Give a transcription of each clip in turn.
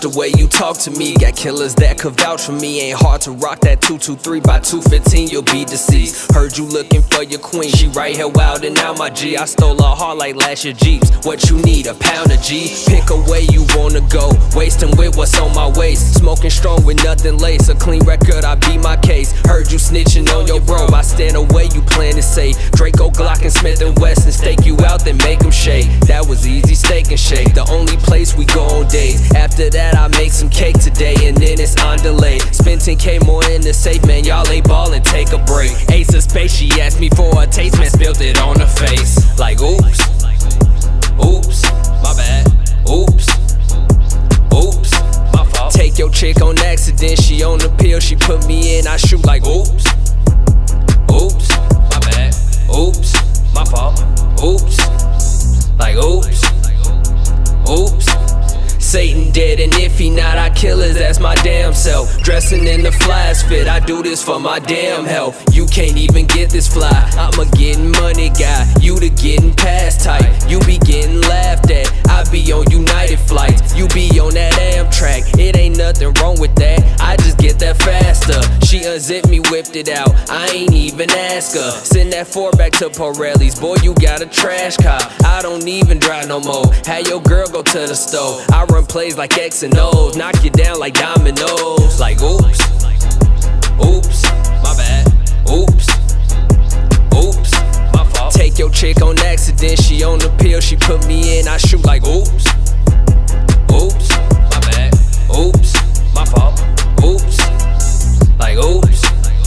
the way you talk to me. Got killers that could vouch for me. Ain't hard to rock that 223 by 215, you'll be deceased. Heard you looking for your queen, she right here wild and out my G. I stole her heart like last year Jeeps. What you need, a pound of G? Pick a way you wanna go, wasting with what's on my waist. Smoking strong with nothing lace, a clean record, I beat my case. Heard you snitching on your bro, I stand away, you plan to say Draco, Glock, and Smith & Wesson, stake you out, then make them shake. That was easy, steak and shake, the only place we go on days. After that I make some cake today, and then it's on delay. Spend 10K more in the safe, man, y'all ain't ballin', take a break. Ace of Space, she asked me for a taste, man, spilled it on her face. Like oops, oops, my bad, oops, oops, my fault. Take your chick on accident, she on the pill, she put me in, I shoot like oops, oops, my bad, oops, my fault, oops, like oops, oops. Satan dead, and if he not, I kill his ass my damn self. Dressing in the flyest fit, I do this for my damn health. You can't even get this fly, I'm a getting money guy. You the getting past type, you be getting laughed at. I be on United flights, you be on that Amtrak. It ain't nothing wrong with that, I just get that faster. She unzipped me, whipped it out, I ain't even ask her. Send that 4 back to Pirelli's, boy you got a trash car. I don't even drive no more, have your girl go to the store. I run plays like X and O's, knock you down like dominoes. Like oops, oops, my bad, oops, oops, my fault. Take your chick on accident, she on the pill, she put me in, I shoot like oops, oops, my bad, oops, my fault, oops, like oops,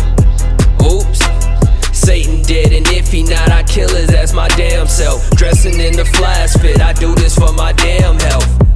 oops. Satan dead, and if he not, I kill his ass my damn self. Dressing in the flyest fit, I do this for my damn health.